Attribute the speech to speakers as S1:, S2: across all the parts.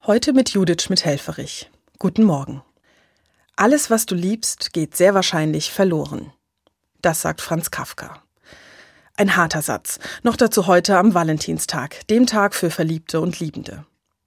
S1: Heute mit Judith Schmidt-Helfferich. Guten Morgen. Alles, was du liebst, geht sehr wahrscheinlich verloren. Das sagt Franz Kafka. Ein harter Satz, noch dazu heute am Valentinstag, dem Tag für Verliebte und Liebende.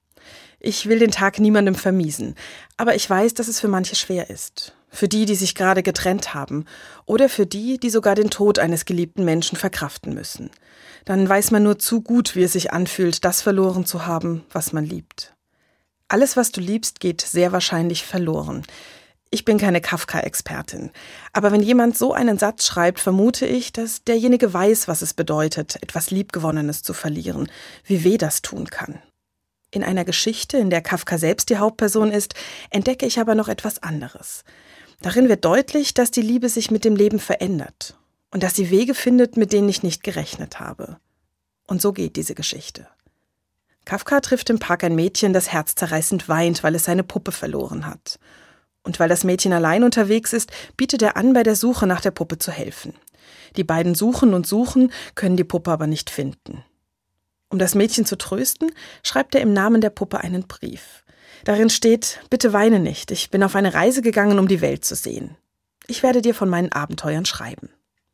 S1: Ich will den Tag niemandem vermiesen, aber ich weiß, dass es für manche schwer ist. Für die, die sich gerade getrennt haben oder für die, die sogar den Tod eines geliebten Menschen verkraften müssen. Dann weiß man nur zu gut, wie es sich anfühlt, das verloren zu haben, was man liebt. Alles, was du liebst, geht sehr wahrscheinlich verloren. Ich bin keine Kafka-Expertin. Aber wenn jemand so einen Satz schreibt, vermute ich, dass derjenige weiß, was es bedeutet, etwas Liebgewonnenes zu verlieren, wie weh das tun kann. In einer Geschichte, in der Kafka selbst die Hauptperson ist, entdecke ich aber noch etwas anderes. Darin wird deutlich, dass die Liebe sich mit dem Leben verändert und dass sie Wege findet, mit denen ich nicht gerechnet habe. Und so geht diese Geschichte. Kafka trifft im Park ein Mädchen, das herzzerreißend weint, weil es seine Puppe verloren hat. Und weil das Mädchen allein unterwegs ist, bietet er an, bei der Suche nach der Puppe zu helfen. Die beiden suchen und suchen, können die Puppe aber nicht finden. Um das Mädchen zu trösten, schreibt er im Namen der Puppe einen Brief. Darin steht: Bitte weine nicht, ich bin auf eine Reise gegangen, um die Welt zu sehen. Ich werde dir von meinen Abenteuern schreiben.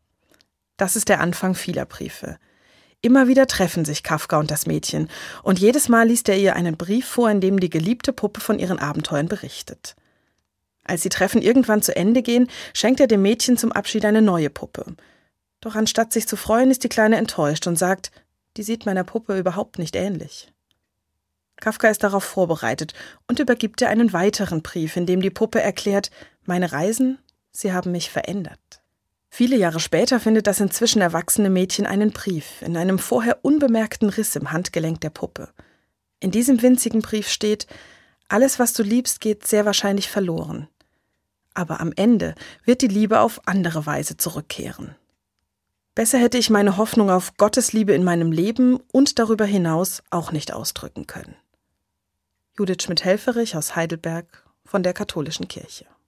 S1: Das ist der Anfang vieler Briefe. Immer wieder treffen sich Kafka und das Mädchen, und jedes Mal liest er ihr einen Brief vor, in dem die geliebte Puppe von ihren Abenteuern berichtet. Als die Treffen irgendwann zu Ende gehen, schenkt er dem Mädchen zum Abschied eine neue Puppe. Doch anstatt sich zu freuen, ist die Kleine enttäuscht und sagt: Die sieht meiner Puppe überhaupt nicht ähnlich. Kafka ist darauf vorbereitet und übergibt ihr einen weiteren Brief, in dem die Puppe erklärt: Meine Reisen, sie haben mich verändert. Viele Jahre später findet das inzwischen erwachsene Mädchen einen Brief in einem vorher unbemerkten Riss im Handgelenk der Puppe. In diesem winzigen Brief steht: Alles, was du liebst, geht sehr wahrscheinlich verloren. Aber am Ende wird die Liebe auf andere Weise zurückkehren. Besser hätte ich meine Hoffnung auf Gottes Liebe in meinem Leben und darüber hinaus auch nicht ausdrücken können. Judith Schmidt-Helfferich aus Heidelberg von der Katholischen Kirche.